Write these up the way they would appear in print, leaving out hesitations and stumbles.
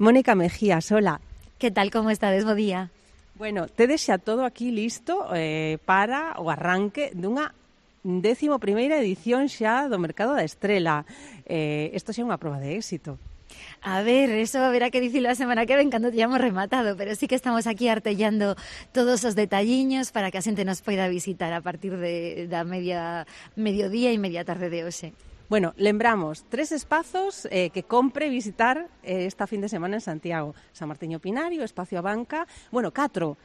Mónica Mejías, hola. Que tal, como estades? Bo día. Bueno, tedes xa todo aquí listo para o arranque dunha 11ª edición xa do Mercado da Estrela. Isto xa é unha proba de éxito. A ver, eso haberá que dicirlo a semana que ven cando teñamos rematado, pero sí que estamos aquí artellando todos os detalliños para que a xente nos poida visitar a partir da mediodía e media tarde de hoxe. Bueno, lembramos 3 espazos que compre visitar esta fin de semana en Santiago. San Martiño Pinario, Espacio Abanca, bueno, 4.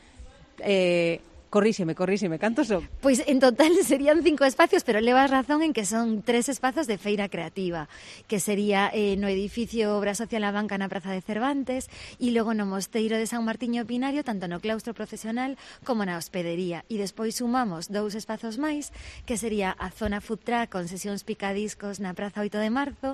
Corríxeme, cantos son? Pois en total serían 5 espacios, pero levas razón en que son 3 espazos de feira creativa, que sería no edificio Obra Social A Banca na Praza de Cervantes e logo no Mosteiro de San Martiño Pinario, tanto no claustro procesional como na hospedería. E despois sumamos 2 espazos máis, que sería a zona food truck con sesións picadiscos na Praza 8 de Marzo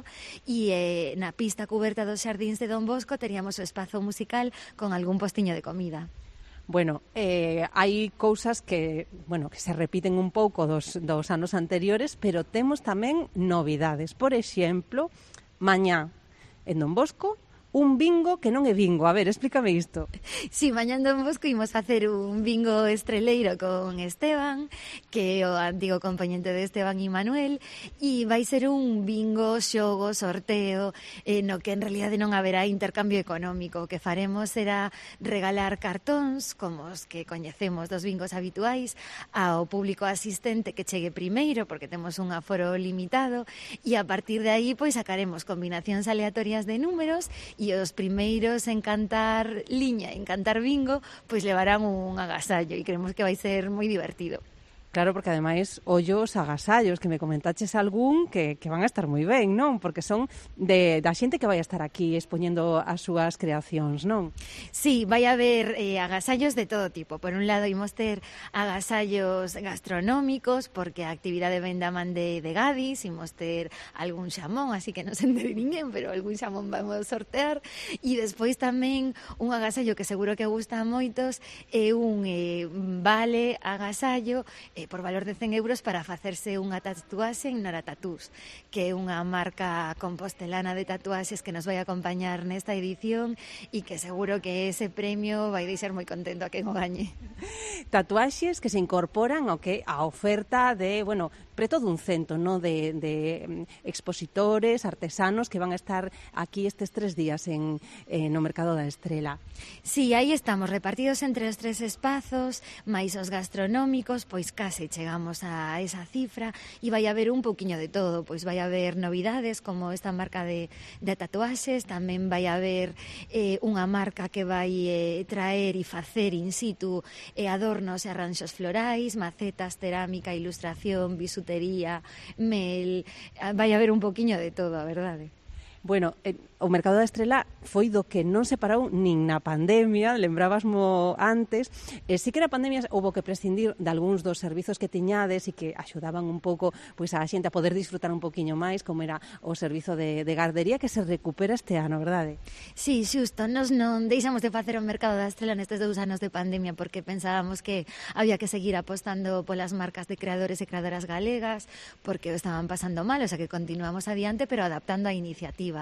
e na pista cuberta dos Xardíns de Don Bosco teríamos o espazo musical con algún postiño de comida. Bueno, hai cousas que se repiten un pouco dos anos anteriores, pero temos tamén novidades. Por exemplo, mañá en Don Bosco, un bingo que non é bingo. A ver, explícame isto. Si, mañá en Don Bosco imos facer un bingo estreleiro con Esteban, que é o antigo compañente de Esteban e Manuel, e vai ser un bingo, xogo, sorteo, no que en realidade non haberá intercambio económico. O que faremos será regalar cartóns, como os que coñecemos dos bingos habituais, ao público asistente que chegue primeiro, porque temos un aforo limitado, e a partir de aí pois sacaremos combinacións aleatorias de números e os primeiros en cantar liña, en cantar bingo, pois levarán un agasallo e creemos que vai ser moi divertido. Claro, porque ademais ollos agasallos, que me comentaches algún que van a estar moi ben, non? Porque son da xente que vai a estar aquí expoñendo as súas creacións, non? Sí, vai a haber agasallos de todo tipo. Por un lado, imos ter agasallos gastronómicos, porque a actividade ven da man de Gadis, imos ter algún xamón, así que non se entere ninguén, pero algún xamón vamos a sortear. E despois tamén un agasallo que seguro que gusta a moitos é un vale agasallo por valor de 100 euros para facerse unha tatuaxe en Nora Tatús, que é unha marca compostelana de tatuaxes que nos vai acompañar nesta edición e que seguro que ese premio vai deixar moi contento a quen o gañe. Tatuaxes que se incorporan ao que a oferta de, preto dun cento, no, de expositores, artesanos que van a estar aquí estes 3 días no Mercado da Estrela. Sí, aí estamos repartidos entre os 3 espazos, máis os gastronómicos, pois case chegamos a esa cifra e vai haber un pouquiño de todo, pois vai haber novidades como esta marca de tatuaxes, tamén vai haber unha marca que vai traer e facer in situ adornos e arranxos florais, macetas, cerámica, ilustración, bisutería, mel, vai haber un pouquiño de todo, a verdade. Bueno, o Mercado da Estrela foi do que non se parou nin na pandemia, lembrabasmo antes. Si que na pandemia houve que prescindir de algúns dos servizos que tiñades e que axudaban un pouco pois a xente a poder disfrutar un poquinho máis, como era o servizo de gardería que se recupera este ano, verdade? Sí, xusto, nos non deixamos de facer o Mercado da Estrela nestes 2 anos de pandemia porque pensábamos que había que seguir apostando polas marcas de creadores e creadoras galegas porque o estaban pasando mal, o sea que continuamos adiante pero adaptando a iniciativa.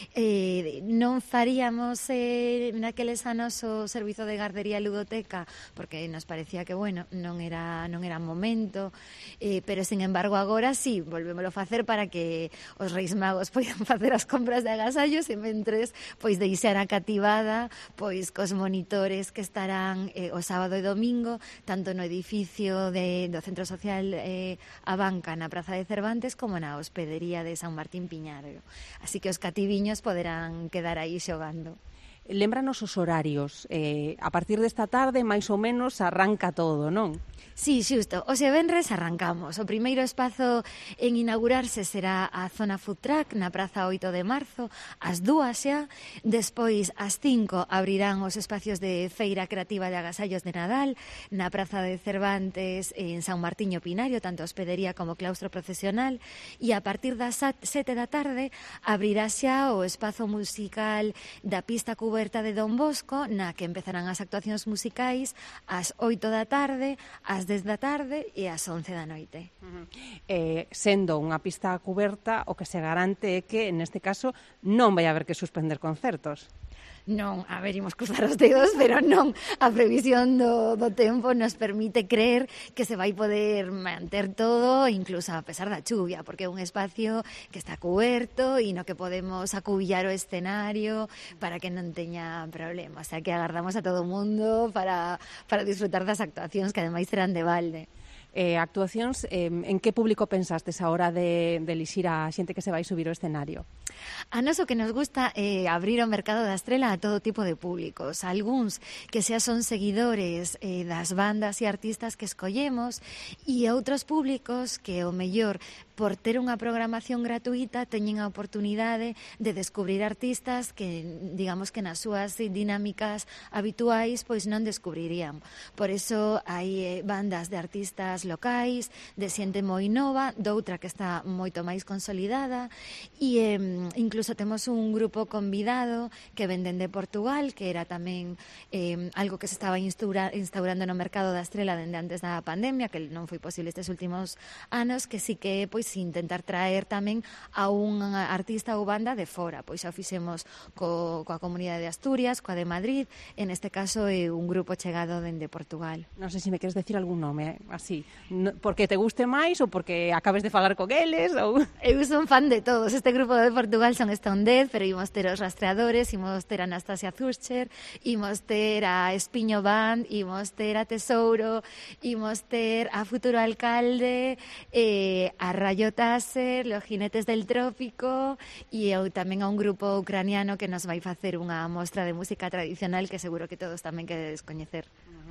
Non faríamos naqueles anos o servizo de gardería e ludoteca porque nos parecía que, non era momento, pero, sin embargo, agora sí, volvémoslo a facer para que os Reis Magos poidan facer as compras de agasallos e mentres, pois, deixar a cativada, pois, cos monitores que estarán o sábado e domingo, tanto no edificio do Centro Social A Banca na Praza de Cervantes como na hospedería de San Martín Piñario. Así que os cativiños poderán quedar aí xogando. Lémbranos os horarios. A partir desta tarde, máis ou menos, arranca todo, non? Sí, xusto. Hoxe venres arrancamos. O primeiro espazo en inaugurarse será a zona food truck na Praza 8 de Marzo, ás 2 xa. Despois, ás 5, abrirán os espacios de feira creativa de agasallos de Nadal na Praza de Cervantes en San Martiño Pinario, tanto hospedería como claustro procesional. E a partir das 7 da tarde abrirá xa o espazo musical da pista cuberta de Don Bosco, na que empezarán as actuacións musicais ás 8 da tarde, ás 10 da tarde e ás 11 da noite. Sendo unha pista cuberta, o que se garante é que, neste caso, non vai haber que suspender concertos. Non, a ver, imos cruzar os dedos, pero non, a previsión do tempo nos permite creer que se vai poder manter todo, incluso a pesar da chuvia, porque é un espacio que está cuberto e no que podemos acubillar o escenario para que non teña problema. O sea, que agardamos a todo o mundo para disfrutar das actuacións, que ademais serán de balde. Actuacións, en que público pensastes a hora de elixir a xente que se vai subir ao escenario? A nós o que nos gusta é abrir o mercado da Estrela a todo tipo de públicos. Algúns que xa son seguidores das bandas e artistas que escollemos e outros públicos que o mellor por ter unha programación gratuita teñen a oportunidade de descubrir artistas que, digamos que nas súas dinámicas habituais pois non descubrirían. Por eso hai bandas de artistas locais, de xente moi nova, doutra que está moito máis consolidada e incluso temos un grupo convidado que venden de Portugal, que era tamén algo que se estaba instaurando no mercado da Estrela dende antes da pandemia, que non foi posible estes últimos anos, que sí que pois intentar traer tamén a un artista ou banda de fora. Pois xa fixemos coa comunidade de Asturias, coa de Madrid, en este caso é un grupo chegado dende Portugal. Non sei se me queres decir algún nome, así, porque te guste máis ou porque acabes de falar con eles ou... Eu son fan de todos. Este grupo de Portugal son Stone Dead, pero imos ter os Rastreadores, imos ter a Anastasia Zurcher, imos ter a Espiño Band, imos ter a Tesouro, imos ter a Futuro Alcalde, a Rayo Taser, los Jinetes del Trópico e tamén a un grupo ucraniano que nos vai facer unha mostra de música tradicional que seguro que todos tamén queredes coñecer.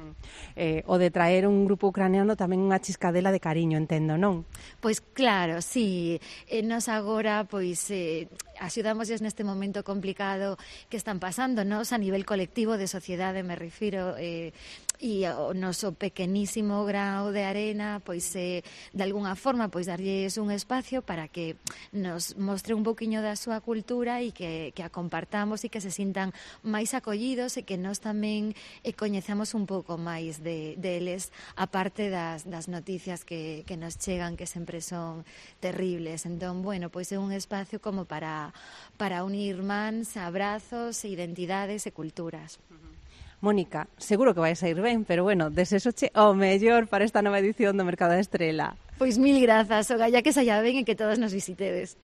O de traer un grupo ucraniano tamén unha chiscadela de cariño, entendo, non? Pois claro, sí. Nos agora, pois, axudámosles neste momento complicado que están pasando, nos a nivel colectivo de sociedade, me refiro, e o noso pequenísimo grao de arena, pois, de alguna forma, pois, darlles un espacio para que nos mostre un pouquiño da súa cultura e que a compartamos e que se sintan máis acollidos e que nós tamén coñezamos un pouco máis deles, aparte das noticias que nos chegan, que sempre son terribles. Entón, bueno, pois é un espacio como para unir mans, abrazos, identidades e culturas. Mónica, seguro que vai sair ben, pero bueno, desexoche o mellor para esta nova edición do Mercado da Estrela. Pois mil grazas, ogalla que saia ben e que todos nos visitedes.